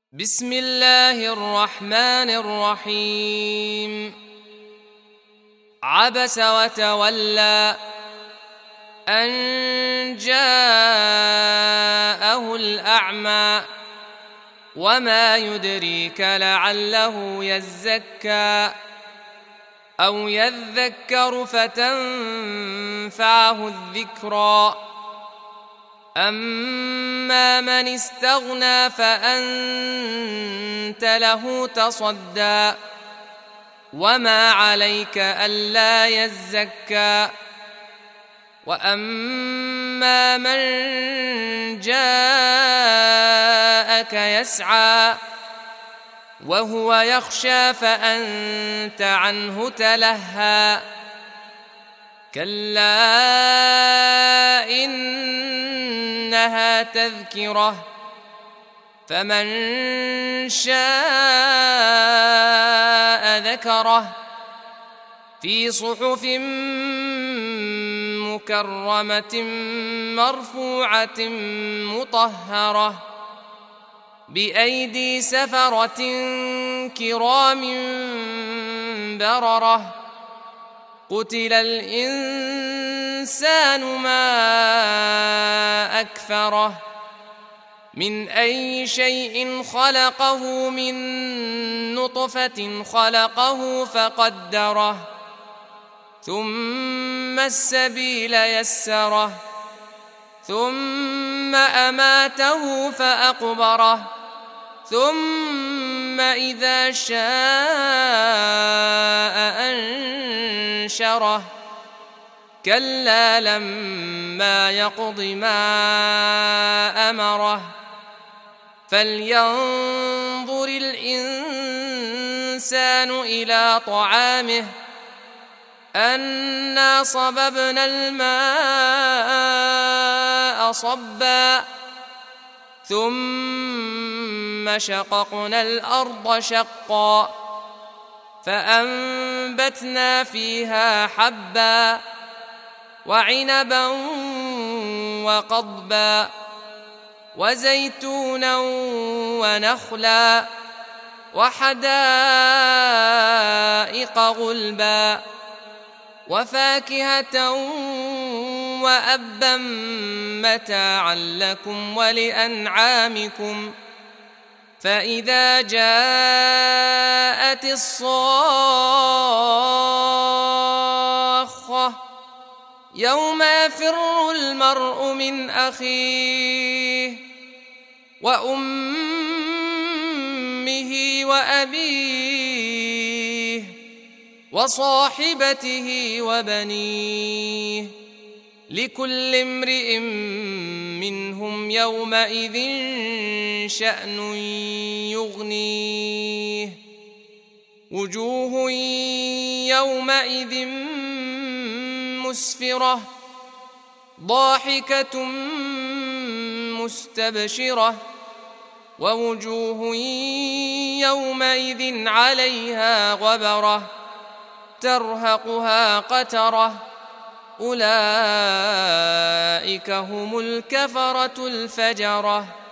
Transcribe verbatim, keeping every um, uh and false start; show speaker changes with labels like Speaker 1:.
Speaker 1: بسم الله الرحمن الرحيم. عبس وتولى أن جاءه الأعمى وما يدريك لعله يزكى أو يذكر فتنفعه الذكرى. أما من استغنى فأنت له تصدى وما عليك ألا يزكى. وأما من جاءك يسعى وهو يخشى فأنت عنه تلهى. كلا إنها تذكرة فمن شاء ذكره في صحف مكرمة مرفوعة مطهرة بأيدي سفرة كرام بررة. قتل الإنسان ما أكفره من أي شيء خلقه من نطفة خلقه فقدره ثم السبيل يسره ثم أماته فأقبره ثم إذا شاء أنشره. كلا لما يقض ما أمره فلينظر الإنسان إلى طعامه أنا صببنا الماء صبا ثم شققنا الأرض شقا فأنبتنا فيها حبا وعنبا وقضبا وزيتونا ونخلا وحدائق غلبا وفاكهة وأبا متاعا لكم ولأنعامكم. فإذا جاءت الصاخة يوم يفر المرء من أخيه وأمه وأبيه وصاحبته وبنيه لكل امرئ منهم يومئذ شأن يغنيه. وجوه يومئذ مسفرة ضاحكة مستبشرة ووجوه يومئذ عليها غبرة ترهقها قترة أولئك هم الكفرة الفجرة.